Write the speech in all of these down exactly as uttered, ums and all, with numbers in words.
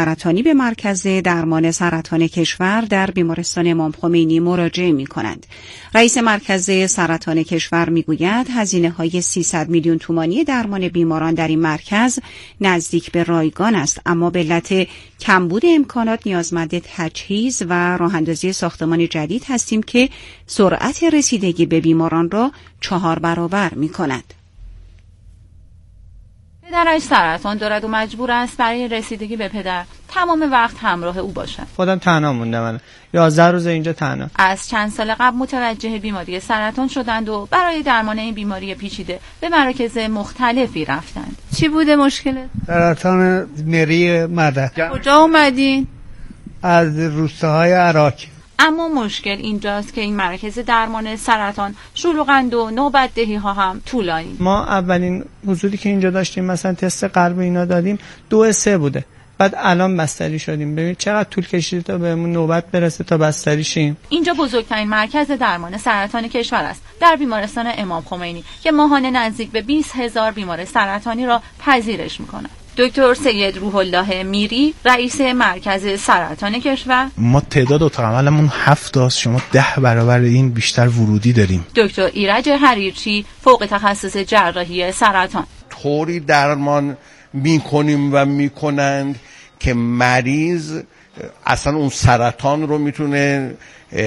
سرطانی به مرکز درمان سرطان کشور در بیمارستان امام خمینی مراجعه می کنند. رئیس مرکز سرطان کشور می گوید هزینه های سیصد میلیون تومانی درمان بیماران در این مرکز نزدیک به رایگان است، اما به علت کمبود امکانات نیازمند تجهیز و راه‌اندازی ساختمان جدید هستیم که سرعت رسیدگی به بیماران را چهار برابر می کند. پدرش سرطان دارد و مجبور است برای رسیدگی به پدر تمام وقت همراه او باشد. خودم تنها موندم، من یازده روز اینجا تنها. از چند سال قبل متوجه بیماری سرطان شدند و برای درمان این بیماری پیچیده به مراکز مختلفی رفتند. چی بوده مشکلت؟ سرطان مری معده. کجا اومدین؟ از روستاهای عراق. اما مشکل اینجاست که این مراکز درمان سرطان شلوغند و نوبت دهی ها هم طولانی. ما اولین حضوری که اینجا داشتیم مثلا تست قلب اینا دادیم دو سه بوده، بعد الان بستری شدیم. ببین چقدر طول کشیده تا بهمون نوبت برسه تا بستری شیم. اینجا بزرگترین مرکز درمان سرطان کشور است در بیمارستان امام خمینی که ماهانه نزدیک به بیست هزار بیمار سرطانی را پذیرش می‌کند. دکتر سید روح الله میری رئیس مرکز سرطان کشور: ما تعداد اتاق عملمون هفت است، شما ده برابر این بیشتر ورودی داریم. دکتر ایرج حریرچی فوق تخصص جراحی سرطان: طوری درمان میکنیم و میکنند که مریض اصلا اون سرطان رو میتونه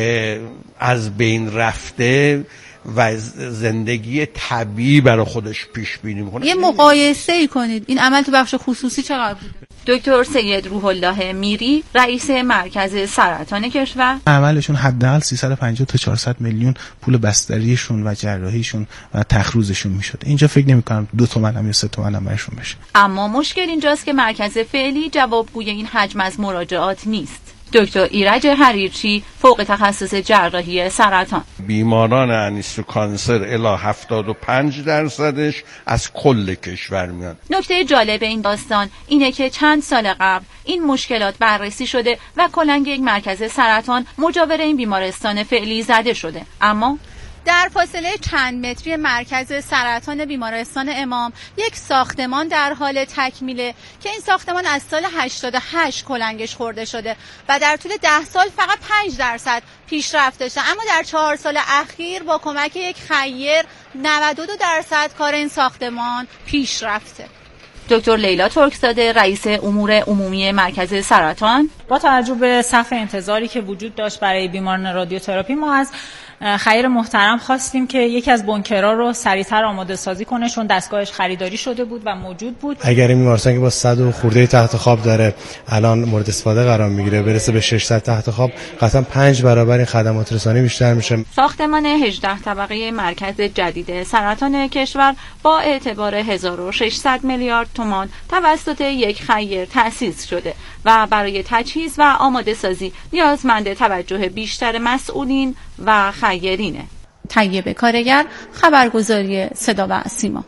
از بین رفته و زندگی طبیعی برای خودش پیش بینی میکنه. یه مقایسه ای کنید این عمل تو بخش خصوصی چقدر بود؟ دکتر سید روح الله میری رئیس مرکز سرطان کشور: عملشون حداقل سیصد و پنجاه تا چهارصد میلیون پول بستریشون و جراحیشون و تخروزشون میشد. اینجا فکر نمی‌کنم دو تومن هم یا سه تومن هم برشون بشه. اما مشکل اینجاست که مرکز فعلی جوابگوی این حجم از مراجعات نیست. دکتر ایرج حریرچی فوق تخصص جراحی سرطان: بیماران انیستو کانسر الی هفتاد و پنج درصدش از کل کشور میان. نکته جالب این داستان اینه که چند سال قبل این مشکلات بررسی شده و کلنگ یک مرکز سرطان مجاور این بیمارستان فعلی زده شده، اما در فاصله چند متری مرکز سرطان بیمارستان امام یک ساختمان در حال تکمیله که این ساختمان از سال هشتاد و هشت کلنگش خورده شده و در طول ده سال فقط پنج درصد پیشرفت داشته، اما در چهار سال اخیر با کمک یک خیر نود و دو درصد کار این ساختمان پیش رفته. دکتر لیلا ترکزاده رئیس امور عمومی مرکز سرطان: با توجه به صف انتظاری که وجود داشت برای بیماران رادیوتراپی ما از خیر محترم خواستیم که یکی از بنکرها رو سریعتر آماده سازی کنه، چون دستگاهش خریداری شده بود و موجود بود. اگر این بیمارستان که با صد و خورده تخت خواب داره الان مورد استفاده قرار میگیره برسه به ششصد تخت خواب، قطعا پنج برابر این خدمات رسانی بیشتر میشه. ساختمان هجده طبقه مرکز جدید سرطان کشور با اعتبار هزار و ششصد میلیارد تومان توسط یک خیر تأسیس شده و برای تجهیز و آماده سازی نیازمند توجه بیشتر مسئولین و خیرینه. طیب کارگر، خبرگزاری صدا و سیما.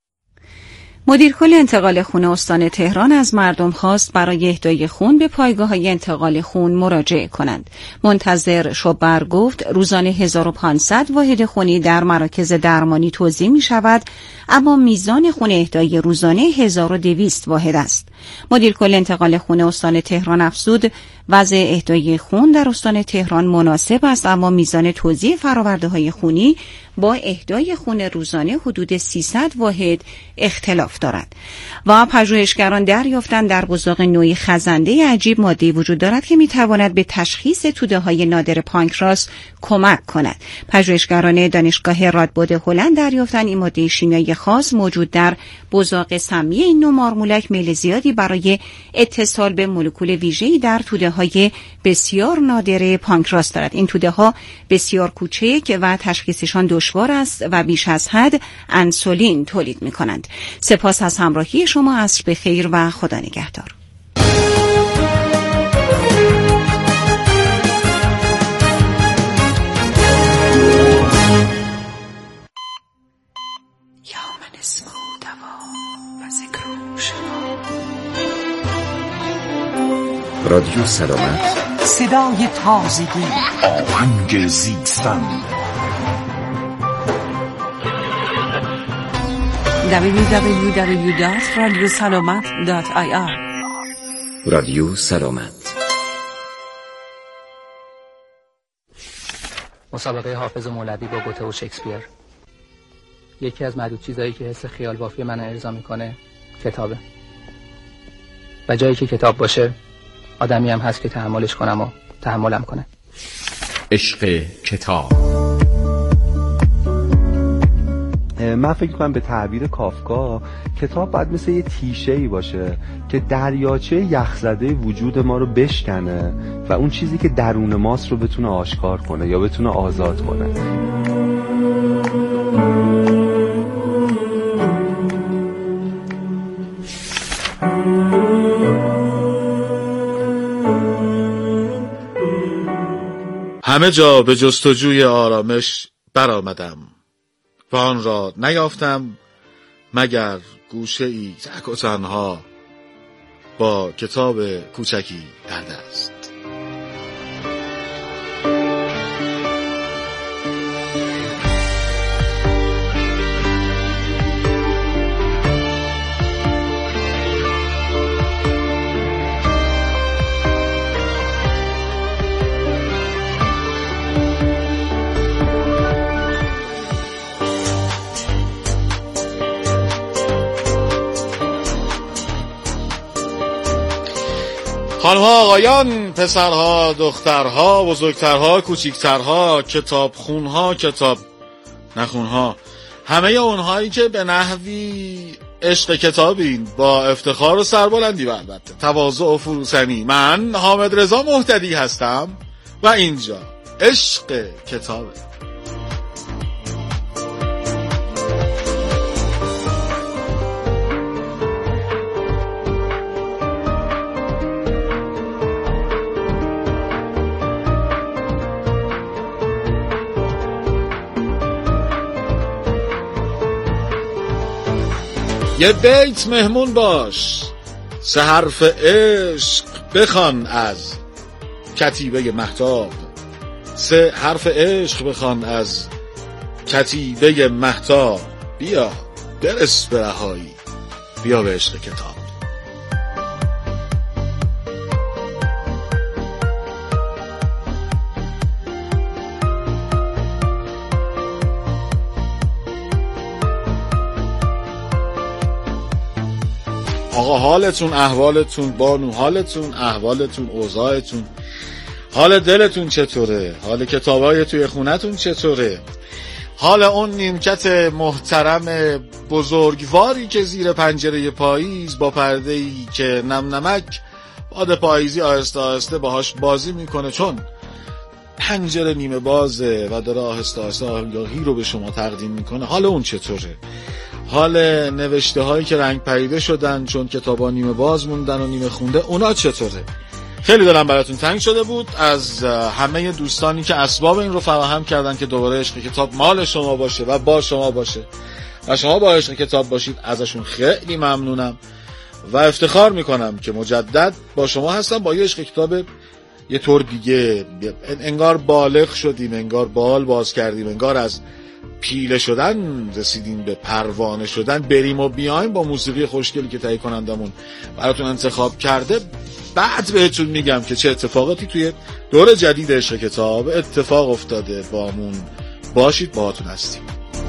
مدیر کل انتقال خون استان تهران از مردم خواست برای اهدای خون به پایگاه‌های انتقال خون مراجعه کنند. منتظر شوبر گفت روزانه هزار و پانصد واحد خونی در مراکز درمانی توزیع می شود، اما میزان خون اهدای روزانه هزار و دویست واحد است. مدیر کل انتقال خون استان تهران افزود وضع اهدای خون در استان تهران مناسب است، اما میزان توزیع فرآورده‌های خونی با اهدای خون روزانه حدود سیصد واحد اختلاف دارد. و پژوهشگران دریافتند در بزاق نوعی خزنده عجیب ماده‌ای وجود دارد که میتواند به تشخیص توده‌های نادر پانکراس کمک کند. پژوهشگران دانشگاه رادبود هلند دریافتند این ماده شیمیایی خاص موجود در بزاق سمی این نوع مارمولک میل زیادی برای اتصال به مولکول ویژه‌ای در توده‌های بسیار نادر پانکراس دارد. این توده‌ها بسیار کوچک و تشخیصشان دشوار است و بیش از حد انسولین تولید می‌کنند. سپاس از همراهی شما، عصر بخیر و خدا نگهدار. رادیو سلامت، صدای تازگی، آهنگ زیستن. دبلیو دبلیو دبلیو دات رادیو سلامت دات آی آر رادیو سلامت. مسابقه حافظ مولوی با گوته و شکسپیر. یکی از معدود چیزایی که حس خیال بافی من ارضا میکنه کتابه. و جایی که کتاب باشه آدمی هم هست که تحملش کنم و تحملم کنه. عشق کتاب. من فکر کنم به تعبیر کافکا کتاب باید مثل یه تیشه‌ای باشه که دریاچه یخزده وجود ما رو بشکنه و اون چیزی که درون ماست رو بتونه آشکار کنه یا بتونه آزاد کنه. همه جا به جستجوی آرامش برآمدم و آن را نیافتم مگر گوشه ای تک و تنها با کتاب کوچکی در دست. خانم‌ها، آقایان، پسرها، دخترها، بزرگترها، کوچیکترها، کتابخونها، کتاب نخونها، همه اونهایی که به نحوی عشق کتابین، با افتخار و سربلندی و البته تواضع و فروتنی، من حامد رضا مهتدی هستم و اینجا عشق کتابه. یه بیت مهمون باش، سه حرف عشق بخوان از کتیبه مهتاب، سه حرف عشق بخوان از کتیبه مهتاب، بیا برس به رهایی، بیا به عشق کتاب. آقا حالتون، احوالتون، بانو حالتون، احوالتون، اوضاعتون، حال دلتون چطوره؟ حال کتابای توی خونتون چطوره؟ حال اون نیمکت محترم بزرگواری که زیر پنجره پاییز با پرده‌ای که نم نمک باد پاییزی آهسته آهسته باهاش بازی میکنه چون پنجره نیمه بازه و داره آهسته آهسته آگاهی رو به شما تقدیم میکنه، حال اون چطوره؟ حال نوشته هایی که رنگ پریده شدن چون کتابا نیمه باز موندن و نیمه خونده، اونا چطوره؟ خیلی دلم براتون تنگ شده بود از همه دوستانی که اسباب این رو فراهم کردن که دوباره عشق کتاب مال شما باشه و با شما باشه و شما با عشق کتاب باشید. ازشون خیلی ممنونم و افتخار میکنم که مجدد با شما هستم با یه عشق کتاب یه طور دیگه. انگار بالغ شدیم، انگار بال باز کردیم، انگار از پیله شدن رسیدیم به پروانه شدن، بریم و بیایم با موسیقی خوشگلی که تهیه کنندمون براتون انتخاب کرده. بعد بهتون میگم که چه اتفاقاتی توی دور جدید عشق کتاب اتفاق افتاده. بامون باشید، باهاتون هستیم.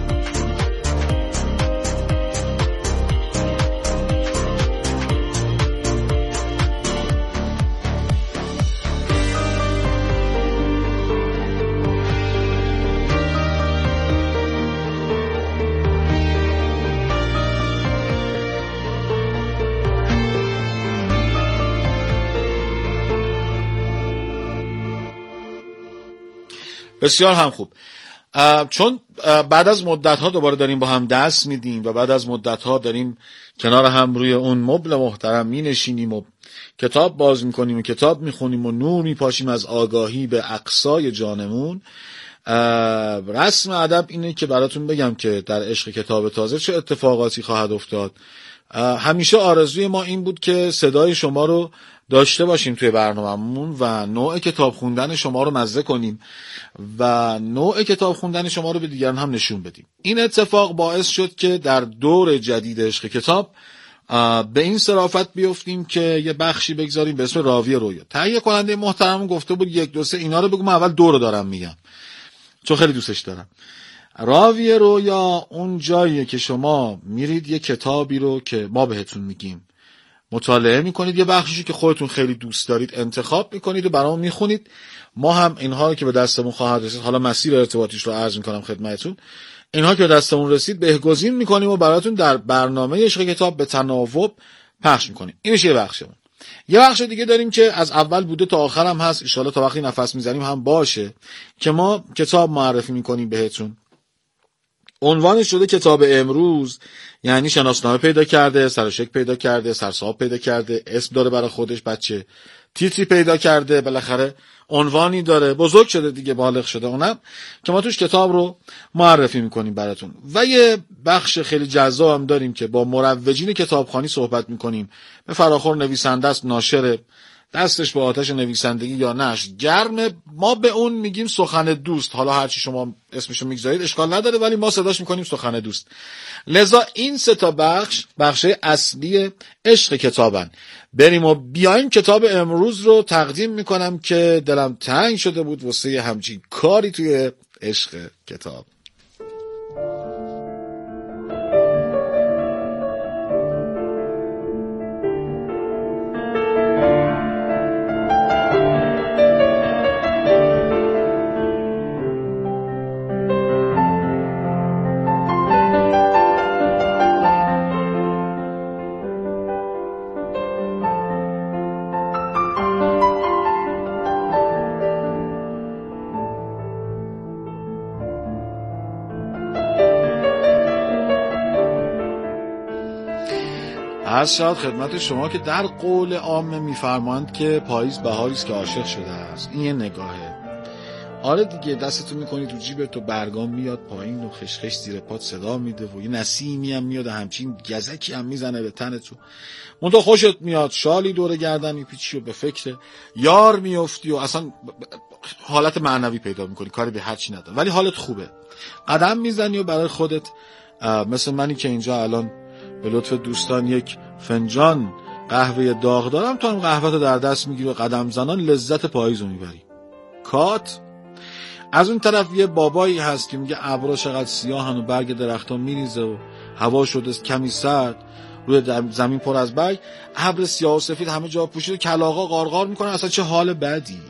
بسیار هم خوب. چون بعد از مدت‌ها دوباره داریم با هم دست میدیم و بعد از مدت‌ها داریم کنار هم روی اون مبل محترم مینشینیم و کتاب باز میکنیم و کتاب میخونیم و نور میپاشیم از آگاهی به اقصای جانمون، رسم ادب اینه که براتون بگم که در عشق کتاب تازه چه اتفاقاتی خواهد افتاد. همیشه آرزوی ما این بود که صدای شما رو داشته باشیم توی برنامه‌مون و نوع کتاب خوندن شما رو مزه کنیم و نوع کتاب خوندن شما رو به دیگران هم نشون بدیم. این اتفاق باعث شد که در دور جدید عشق کتاب به این صرافت بیفتیم که یه بخشی بگذاریم به اسم راوی رویا. تهیه کننده محترم گفته بود یک دو سه اینا رو بگو، من اول دو رو دارم میگم چون خیلی دوستش دارم. راوی رویا اون جاییه که شما میرید یه کتابی رو که ما بهتون میگیم مطالعه میکنید، یه بخشی که خودتون خیلی دوست دارید انتخاب میکنید و برامون میخونید. ما هم اینها رو که به دستمون خواهد رسید، حالا مسیر ارتباطیش رو عرض میکنم خدمتتون، اینها که به دستمون رسید بهگزین میکنیم و براتون در برنامه عشق کتاب به تناوب پخش میکنیم. اینش یه بخشمون. یه بخش دیگه داریم که از اول بوده تا آخر هم هست، ان شاءالله تا وقتی نفس میزنیم هم باشه، که ما کتاب معرفی میکنیم بهتون. عنوانش شده کتاب امروز، یعنی شناسنامه پیدا کرده، سرشک پیدا کرده، سرصاحب پیدا کرده، اسم داره برای خودش بچه، تیتری پیدا کرده، بالاخره عنوانی داره، بزرگ شده دیگه، بالغ شده، اونم که ما توش کتاب رو معرفی میکنیم براتون. و یه بخش خیلی جذاب هم داریم که با مروجین کتابخوانی صحبت میکنیم. به فراخور نویسنده است، ناشر، دستش به آتش نویسندگی یا نشر گرمه، ما به اون میگیم سخن دوست. حالا هرچی شما اسمشو میگذارید اشکال نداره، ولی ما صداش میکنیم سخن دوست. لذا این سه تا بخش بخش اصلی عشق کتابن. بریم و بیایم کتاب امروز رو تقدیم میکنم که دلم تنگ شده بود واسه همچین کاری توی عشق کتاب. از شاید خدمت شما که در قول عامه میفرمایند که پاییز بهاری است که عاشق شده است. این یه نگاهه. آره دیگه، دستتو میکنی تو جیبت و برگام میاد پایین و خشخش زیر پات صدا میده و یه نسیمی هم میاد همچین گزکی هم میزنه به تنت تو. منتها خوشت میاد، شالی دور گردن میپیچی و به فکر یار میافتی و اصلا حالت معنوی پیدا میکنی، کاری به هر چی نداره، ولی حالت خوبه. قدم میزنی و برای خودت مثل منی که اینجا الان به لطف دوستان یک فنجان قهوه داغ دارم، تو هم قهوه در دست میگیری و قدم زنان لذت پاییز رو میبری. کات از اون طرف یه بابایی هست که میگه ابرا چقدر سیاهن و برگ درختان میریزه و هوا شده کمی سرد، روی زمین پر از برگ، ابر سیاه و سفید همه جا پوشیده، کلاغا قارقار میکنن، اصلا چه حال بدی.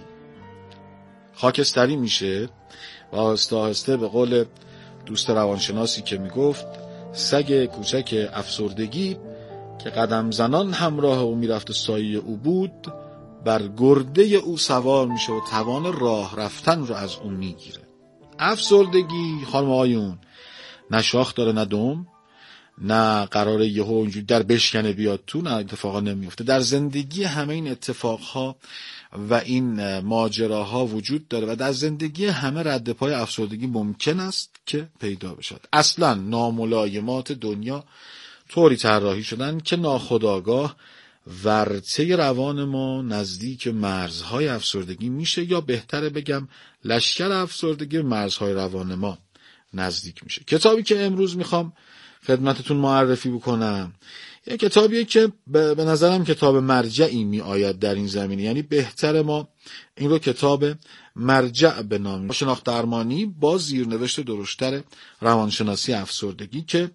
خاکستری میشه و آهسته آهسته به قول دوست روانشناسی که میگفت سگ کوچک افسردگی که قدم زنان همراه او میرفت و سایه او بود، بر گرده او سوار میشه و توان راه رفتن رو از اون میگیره. افسردگی خانم آیون نه شاخ داره نه دم، نه قراره یهو اینجوری در بشکنه بیاد تو، نه اتفاقا نمیفته. در زندگی همه این اتفاقها و این ماجراها وجود داره و در زندگی همه رد پای افسردگی ممکن است که پیدا بشود. اصلا ناملایمات دنیا طوری طراحی شدن که ناخودآگاه ورطه روان ما نزدیک مرزهای افسردگی میشه، یا بهتره بگم لشکر افسردگی مرزهای روان ما نزدیک میشه. کتابی که امروز میخوام خدمتتون معرفی بکنم یه کتابیه که به نظرم کتاب مرجعی می آید در این زمینه، یعنی بهتر ما این رو کتاب مرجع بنامیم. شناخت درمانی با زیرنوشت درشتر روانشناسی افسردگی که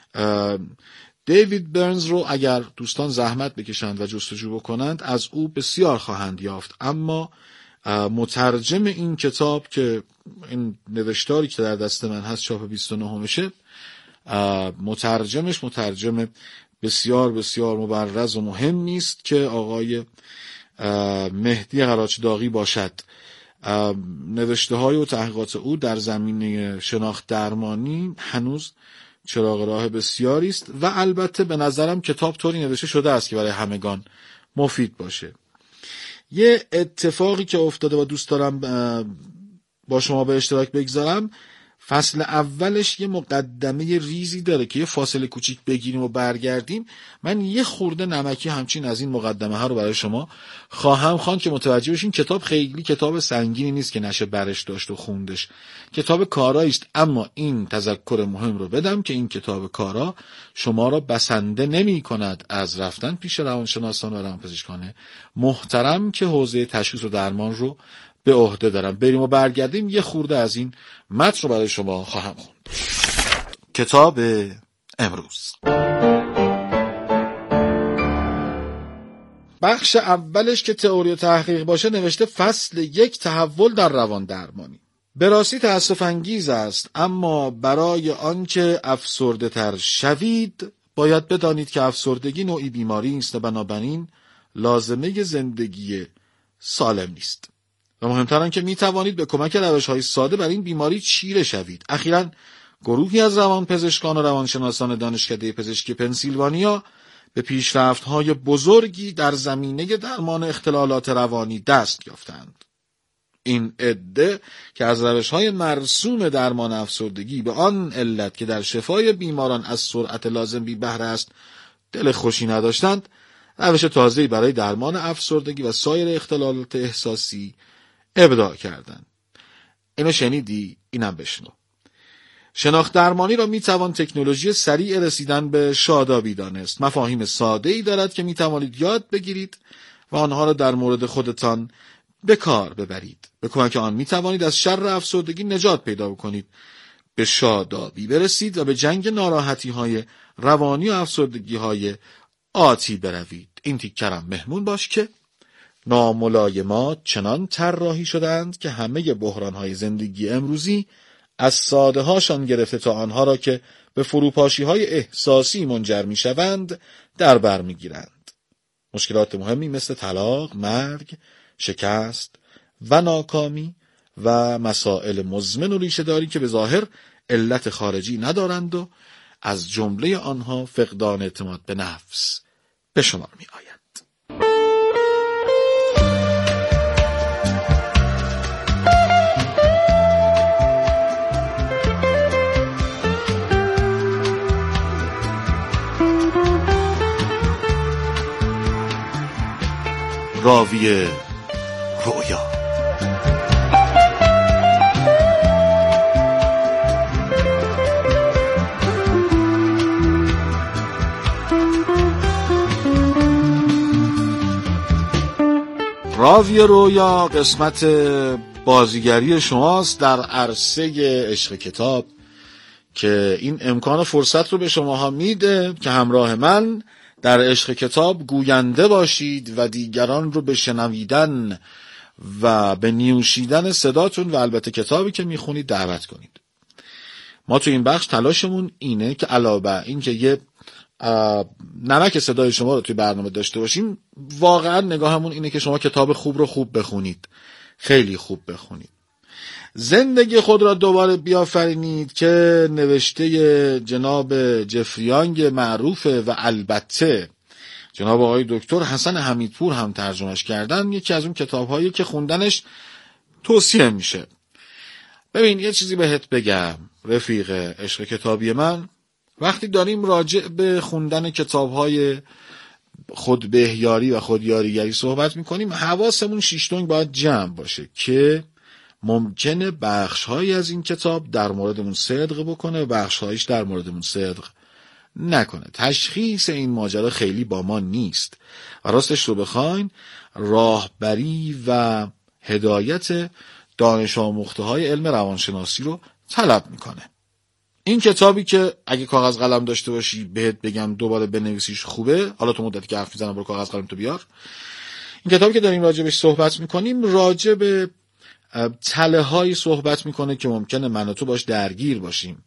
دیوید برنز رو اگر دوستان زحمت بکشند و جستجو بکنند از او بسیار خواهند یافت. اما مترجم این کتاب که این نوشتاری که در دست من هست چاپ بیست و نهمشه، مترجمش مترجم بسیار بسیار مبرز و مهم نیست که آقای مهدی قراچداغی باشد. نوشته های و تحقیقات او در زمینه شناخت درمانی هنوز چراغ راه بسیاری است و البته به نظرم کتاب طوری نوشته شده است که برای همگان مفید باشه. یه اتفاقی که افتاده و دوست دارم با شما به اشتراک بگذارم، فصل اولش یه مقدمه ریزی داره که یه فاصله کوچیک بگیریم و برگردیم. من یه خورده نمکی همچین از این مقدمه ها رو برای شما خواهم خواند که متوجه بشین کتاب خیلی کتاب سنگینی نیست که نشه برش داشت و خوندش. کتاب کارایی است، اما این تذکر مهم رو بدم که این کتاب کارا شما را بسنده نمی کند از رفتن پیش روانشناسان و روانپزشکان محترم که حوزه تشخیص و درمان رو به عهده دارم. بریم و برگردیم یه خورده از این متن رو برای شما خواهم خوند. کتاب امروز بخش اولش که تئوری و تحقیق باشه نوشته فصل یک تحول در روان درمانی. به راستی تأسف انگیز است، اما برای آنکه افسرده تر شوید باید بدانید که افسردگی نوعی بیماری است و بنابراین لازمه زندگی سالم نیست. و مهمتر آن که می توانید به کمک روش‌های ساده بر این بیماری چیره شوید. اخیراً گروهی از روانپزشکان و روانشناسان دانشکده پزشکی پنسیلوانیا به پیشرفت‌های بزرگی در زمینه درمان اختلالات روانی دست یافتند. این عده که از روش‌های مرسوم درمان افسردگی به آن علت که در شفای بیماران از سرعت لازم بی بهره است دل خوشی نداشتند، روش تازه‌ای برای درمان افسردگی و سایر اختلالات احساسی ابداع کردند. اینو شنیدی؟ اینم بشنو. شناخت درمانی را میتوان تکنولوژی سریع رسیدن به شادابی دانست. مفاهیم ساده‌ای دارد که میتوانید یاد بگیرید و آنها را در مورد خودتان به کار ببرید. به کمک آن میتوانید از شر افسردگی نجات پیدا کنید، به شادابی برسید و به جنگ ناراحتی‌های روانی و افسردگی‌های آتی بروید. این تیکرم مهمون باش که ناملایمات چنان طراحی شدند که همه بحران‌های زندگی امروزی از ساده هاشان گرفته تا آنها را که به فروپاشی‌های احساسی منجر می‌شوند در بر می‌گیرند. مشکلات مهمی مثل طلاق، مرگ، شکست و ناکامی و مسائل مزمن و ریشه‌داری که به ظاهر علت خارجی ندارند و از جمله آنها فقدان اعتماد به نفس به شمار می‌آید. راوی رویا. راوی رویا قسمت بازیگری شماست در عرصه عشق کتاب که این امکان فرصت رو به شماها میده که همراه من در عشق کتاب گوینده باشید و دیگران رو به شنویدن و به نیوشیدن صداتون و البته کتابی که میخونید دعوت کنید. ما تو این بخش تلاشمون اینه که علاوه بر این که یه نمک صدای شما رو توی برنامه داشته باشیم، واقعا نگاهمون اینه که شما کتاب خوب رو خوب بخونید، خیلی خوب بخونید. زندگی خود را دوباره بیافرینید که نوشته جناب جفریانگ معروفه و البته جناب آقای دکتر حسن حمیدپور هم ترجمهش کردن. یکی از اون کتاب‌هایی که خوندنش توصیه میشه. ببین یه چیزی بهت بگم رفیق عشق کتابی من، وقتی داریم راجع به خوندن کتاب‌های خودبهیاری و خودیاریگری صحبت میکنیم، حواسمون شیشتونگ باید جمع باشه که ممکنه بخش‌هایی از این کتاب در موردمون صدق بکنه و بخش‌هایش در موردمون صدق نکنه. تشخیص این ماجرا خیلی با ما نیست و راستش رو بخواین راهبری و هدایت دانش آموخته‌های علم روانشناسی رو طلب میکنه. این کتابی که اگه کاغذ قلم داشته باشی بهت بگم دوباره بنویسیش خوبه، حالا تو مدتی که حرف میزنم برو کاغذ قلم تو بیار. این کتابی که داریم راجع بهش صحبت میکنیم راجع به تله های صحبت میکنه که ممکنه من و تو باش درگیر باشیم.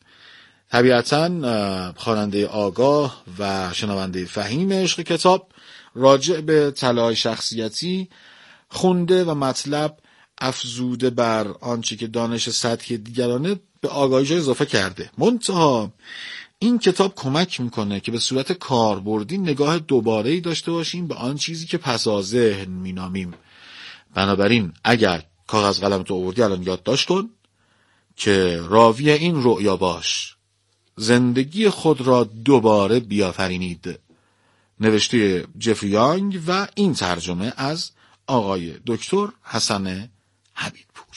طبیعتاً خواننده آگاه و شنونده فهیم عشق کتاب راجع به تله های شخصیتی خونده و مطلب افزوده بر آنچه که دانش سطحی دیگرانه به آگاهیش اضافه کرده. منتها این کتاب کمک میکنه که به صورت کاربردی نگاه دوباره‌ای داشته باشیم به آن چیزی که پسا ذهن مینامیم. بنابراین اگر کاغذ قلم تو آوردی الان یادداشت کن، که راوی این رؤیا باش، زندگی خود را دوباره بیافرینید. نوشته جفری یانگ و این ترجمه از آقای دکتر حسن حبیبپور.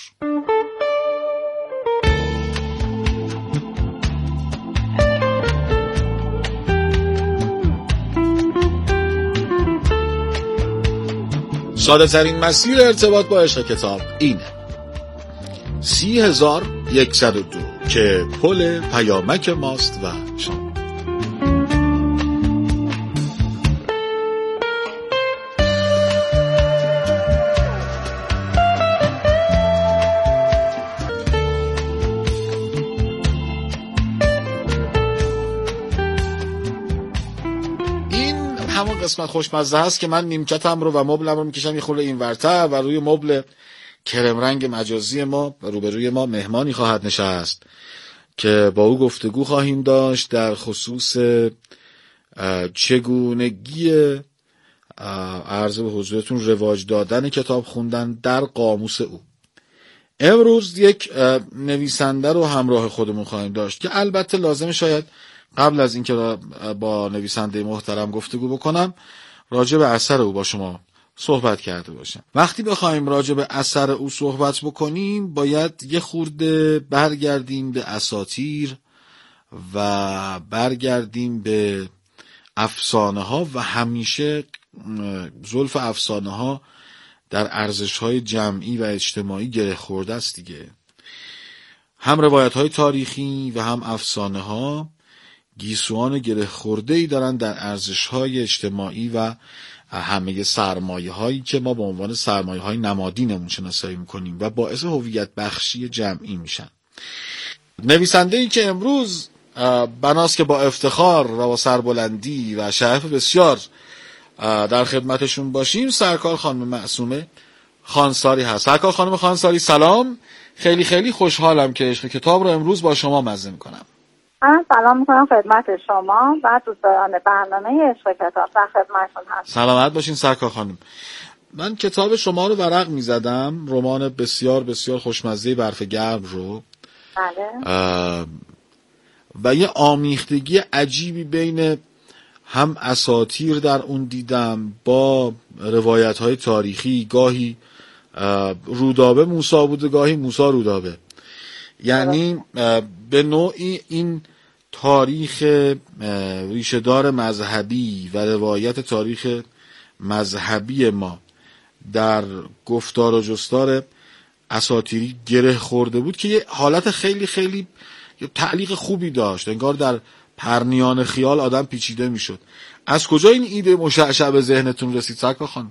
ساده ترین مسیر ارتباط با عشق کتاب اینه: سی هزار یکصد و دو که پل پیامک ماست و شما. همون قسمت خوشمزه هست که من نیمکتم رو و مبلم رو میکشم یه خورده این ورتر و روی مبل کرم رنگ مجازی ما و روبروی ما مهمانی خواهد نشست که با او گفتگو خواهیم داشت در خصوص چگونگی عرض به حضورتون رواج دادن کتاب خوندن در قاموس او. امروز یک نویسنده رو همراه خودمون خواهیم داشت که البته لازم شاید قبل از اینکه با نویسنده محترم گفتگو بکنم راجع به اثر او با شما صحبت کرده باشم. وقتی بخوایم راجع به اثر او صحبت بکنیم باید یه خورده برگردیم به اساطیر و برگردیم به افسانه ها و همیشه زلف افسانه ها در ارزش های جمعی و اجتماعی گره خورده است دیگه. هم روایت های تاریخی و هم افسانه ها گیسوان گره خورده‌ای دارن در ارزش‌های اجتماعی و همه سرمایه‌هایی که ما به عنوان سرمایه‌های نمادینمون شناسایی می‌کنیم و باعث هویت بخشی جمعی میشن. نویسنده‌ای که امروز بناست که با افتخار و با سربلندی و شرف بسیار در خدمتشون باشیم، سرکار خانم معصومه خانساری هست. سرکار خانم خانساری سلام، خیلی خیلی خوشحالم که عشق کتاب رو امروز با شما مزه می‌کنم. من سلام میکنم خدمت شما و دوستان برنامه عشق کتاب در خدمتتون هستم. سلامت باشین سرکار خانم. من کتاب شما رو ورق میزدم، رمان بسیار بسیار خوشمزه برف گرم رو. بله. و یه آمیختگی عجیبی بین هم اساطیر در اون دیدم با روایت های تاریخی، گاهی رودابه موسی بوده گاهی موسی رودابه. یعنی به نوعی این تاریخ ریشه‌دار مذهبی و روایت تاریخ مذهبی ما در گفتار و جستار اساطیری گره خورده بود که یه حالت خیلی خیلی تعلیق خوبی داشت، انگار در پرنیان خیال آدم پیچیده میشد. از کجا این ایده مشعشع به ذهنتون رسید سرکار خانم؟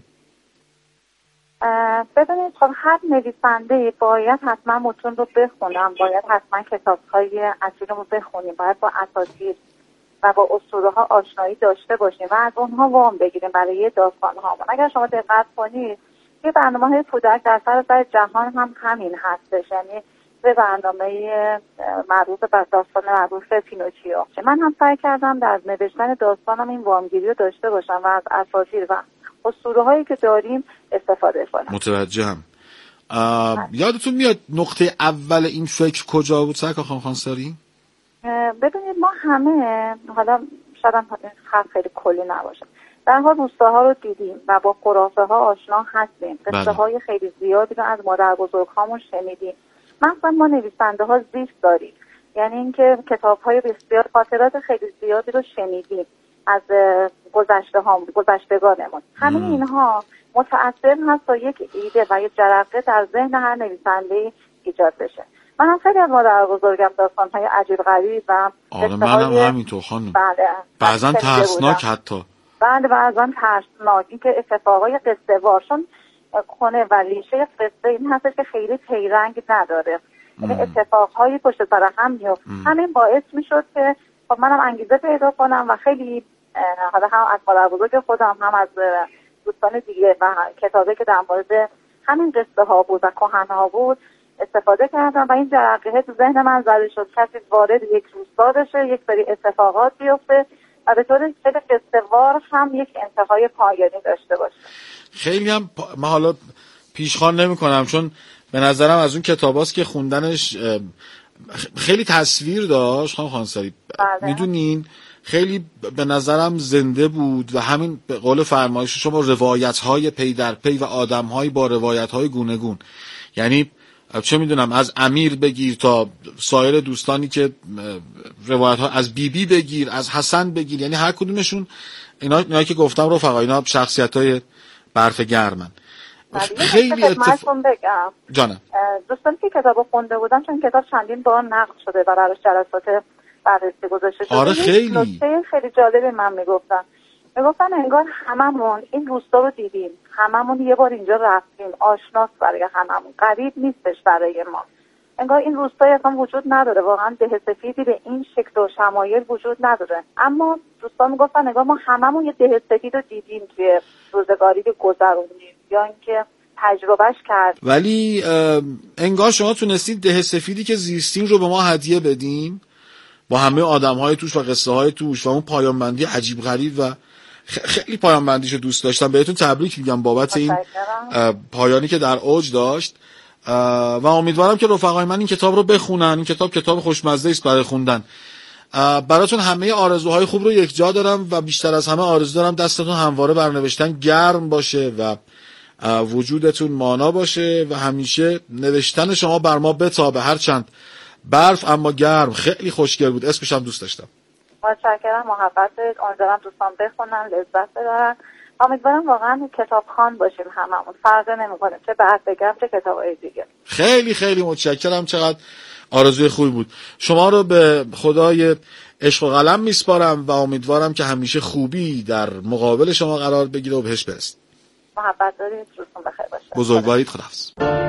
ببینید خب هر نویسنده باید حتما متون رو بخونم، باید حتما کتاب‌های اصیل رو بخونیم، باید با اساطیر و با اسطوره‌ها آشنایی داشته باشیم و از اونها وام بگیریم برای داستان‌ها. اگر شما دقت کنید یه برنامه‌های کودک در سراسر جهان هم همین هستش، یعنی به برنامه معروف به داستان معروف پینوکیو. من هم سعی کردم در نوشتن داستانم این وامگیری رو داشته باشم و از اساطیر و اسطوره‌هایی که داریم استفاده کنم. متوجهم. یادتون میاد نقطه اول این فکر کجا بود سرکار خانم خانساری؟ ببینید ما همه، حالا شاید خط خیلی کلی نباشه، در حال روستاها رو دیدیم و با خرافه ها آشنا هستیم. قصه های خیلی زیادی رو از مادر بزرگ هامون شنیدیم. مثلا ما نویسنده ها زیست داریم، یعنی اینکه کتاب های بسیار خاطرات خیلی زیادی رو شنیدیم از گذشته ها گذشتگانمون. همه اینها متأثر هست تا یک ایده و یک جرقه در ذهن هر نویسنده ایجاد بشه. من هم خیلی از مادر بزرگم داستان های عجیب غریب و آره منم همینطور خانم. بله. بعضا ترسناک حتی. بله بعضا ترسناک، این که اتفاقای قصه وارشون کنه و ریشه قصه این هستش که خیلی پیرنگ نداره، یعنی اتفاقهایی پشت سر هم میفته. همین باعث میشد که خب منم انگیزه پیدا کنم و خیلی حالا هم از مادر بزرگ خودم هم از دوستان دیگه و کتابی که در مورد همین قصه ها بود و کهن ها بود استفاده کردم و این جرقه تو ذهن من زده شد کسی وارد یک روستا بشه، یک سری اتفاقات بیفته و به طور خیلی قصه‌وار هم یک انتهای پایانی داشته باشه. خیلی هم من حالا پیشخوان نمی‌کنم، چون به نظرم از اون کتاباست که خوندنش خیلی تصویر داشت. خانم خانساری میدونین خیلی به نظرم زنده بود و همین به قول فرمایش شما روایت‌های پی در پی و آدم‌های با روایت‌های گوناگون، یعنی چه میدونم از امیر بگیر تا سایر دوستانی که روایت‌ها از بیبی بی بگیر، از حسن بگیر، یعنی هر کدومشون اینا اینا که گفتم رفقا اینا شخصیت‌های برف گرمن. خیلی اتفاق بگم جانم دوستانی که کتابو خونده بودن، چون کتاب چندین بار نقد شده و براش جلسات بررسی گذاشته شده. آره خیلی نکته خیلی جالبی من میگفتن میگفتن انگار هممون این روستا رو دیدیم، هممون یه بار اینجا رفتیم، آشناست برای هممون، غریب نیستش برای ما. انگار این روستای اصلا وجود نداره، واقعا ده سفیدی به این شکل و شمایل وجود نداره. اما دوستان میگفتن انگار ما هممون یه ده سفید رو دیدیم توی روزگاری که گذروندیم یا اینکه تجربهش کرد. ولی انگار شما تونستید ده سفیدی که زیستین رو به ما هدیه بدین با همه آدم‌های توش و قصه‌های توش و اون پایان بندی عجیب غریب و خیلی پایان بندیشو دوست داشتم. بهتون تبریک میگم بابت این پایانی که در اوج داشت و امیدوارم که رفقای من این کتاب رو بخونن. این کتاب کتاب خوشمزه است برای خوندن. براتون همه آرزوهای خوب رو یک جا دارم و بیشتر از همه آرزو دارم دستتون همواره بر نوشتن گرم باشه و وجودتون مانا باشه و همیشه نوشتن شما بر ما بتابه، هرچند برف اما گرم. خیلی خوشگل بود، اسمش هم دوست داشتم. متشکرم، محبتت. امیدوارم دوستان بخونن، لذت ببرن. امیدوارم واقعا کتابخوان باشیم هممون، فرق نمیکنه چه برف بگم چه کتابای دیگه. خیلی خیلی متشکرم، چقدر آرزوی خوبی بود. شما رو به خدای عشق و قلم میسپارم و امیدوارم که همیشه خوبی در مقابل شما قرار بگیره و بهش برسید. محبت دارید، روزتون بخیر باشه. بزرگوارید، خداحافظ.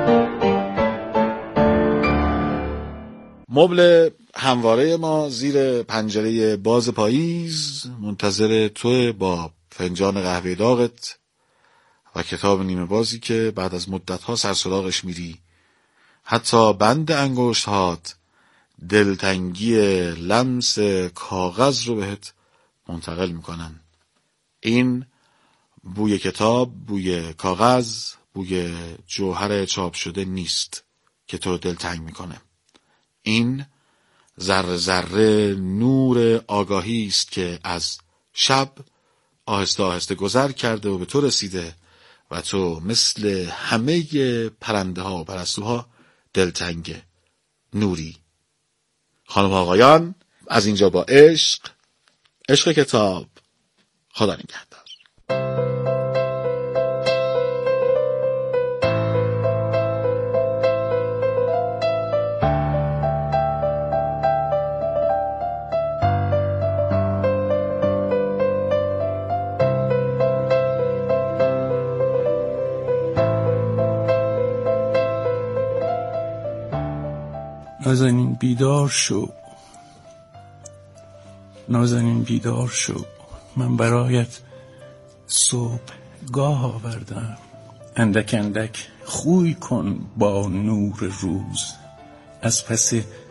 مبل همواره ما زیر پنجره باز پاییز منتظر توه با فنجان قهوه داغت و کتاب نیمه بازی که بعد از مدت‌ها سر سراغش میری. حتی بند انگشت هات دلتنگی لمس کاغذ رو بهت منتقل میکنن. این بوی کتاب، بوی کاغذ، بوی جوهر چاپ شده نیست که تو دلتنگ میکنه. این ذره ذره نور آگاهی است که از شب آهسته آهسته گذر کرده و به تو رسیده و تو مثل همه پرنده ها و پرستوها دلتنگ نوری. خانم آقایان، از اینجا با عشق، عشق کتاب، خدا نگهدار. نازنین بیدار شو، نازنین بیدار شو، من برایت صبحگاه آوردم. اندک اندک خوی کن با نور روز، از پس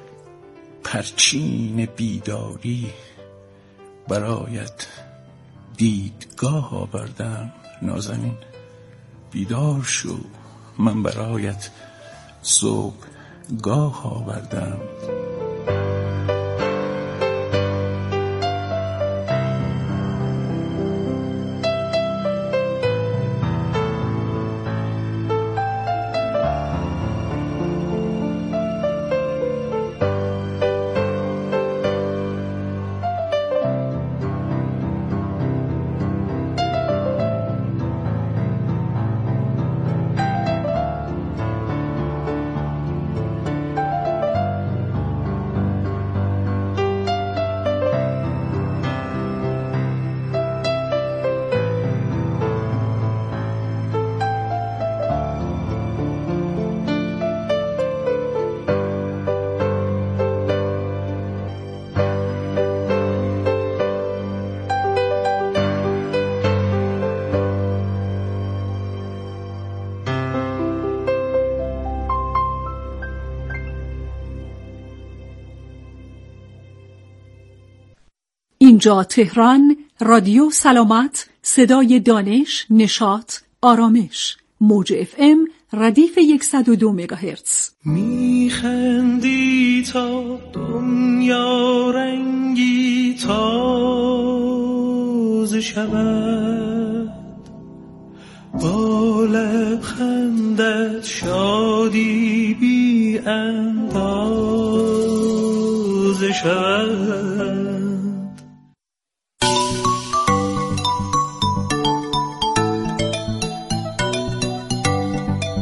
پرچین بیداری برایت دیدگاه آوردم. نازنین بیدار شو، من برایت صبح گاه آوردم. اینجا تهران، رادیو سلامت، صدای دانش، نشاط، آرامش، موج اف ام ردیف صد و دو مگاهرتز. میخندی تا دنیا رنگی تازه شود، با لبخندت شادی بی اندازه شود.